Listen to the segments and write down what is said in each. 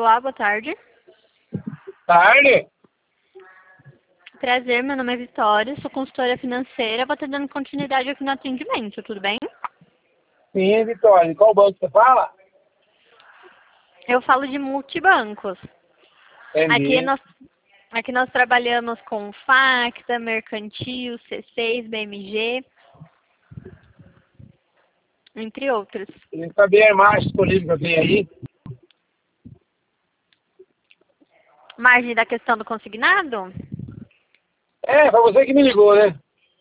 Olá, boa tarde. Tarde? Prazer, meu nome é Vitória, sou consultora financeira, vou estar dando continuidade aqui no atendimento, tudo bem? Sim, Vitória. Qual banco você fala? Eu falo de multibancos. Aqui Entendi. nós trabalhamos com Facta, Mercantil, C6, BMG, entre outros. Queria saber a imagem disponível que eu tenho aí. Margem da questão do consignado? Foi você que me ligou, né?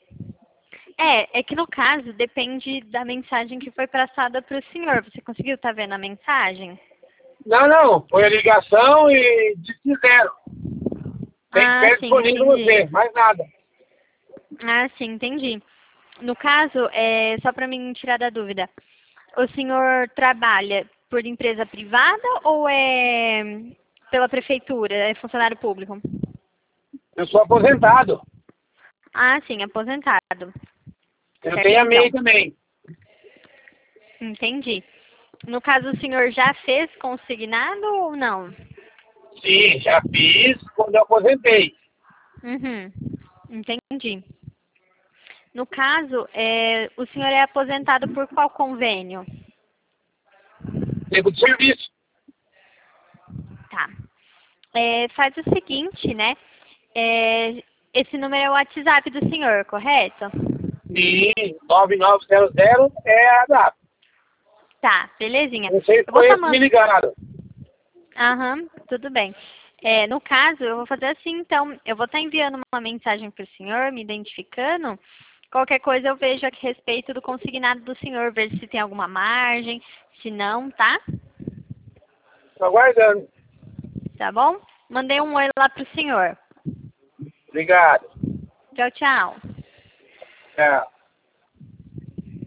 É que no caso depende da mensagem que foi passada para o senhor. Você conseguiu estar vendo a mensagem? Não. Foi a ligação e disse zero. Tem que Ah, ter sim, disponível entendi. você, mais nada. Ah, sim, entendi. No caso, só para mim tirar da dúvida, o senhor trabalha por empresa privada ou é pela prefeitura, é funcionário público? Eu sou aposentado. Ah, sim, aposentado. Eu Certo, tenho a MEI então. também. Entendi. No caso, o senhor já fez consignado ou não? Sim, já fiz quando eu aposentei. Uhum. Entendi. No caso, o senhor é aposentado por qual convênio? Tempo de serviço. Tá. Faz o seguinte, né? Esse número é o WhatsApp do senhor, correto? E 9900 é a data. Tá, belezinha. Não sei se Eu vou foi estar esse que me mandando. ligaram. Aham, tudo bem. No caso, eu vou fazer assim, então, eu vou estar enviando uma mensagem para o senhor, me identificando. Qualquer coisa eu vejo aqui a respeito do consignado do senhor, vejo se tem alguma margem, se não, tá? Estou aguardando. Tá bom? Mandei um oi lá pro senhor. Obrigado. Tchau, tchau. Tchau.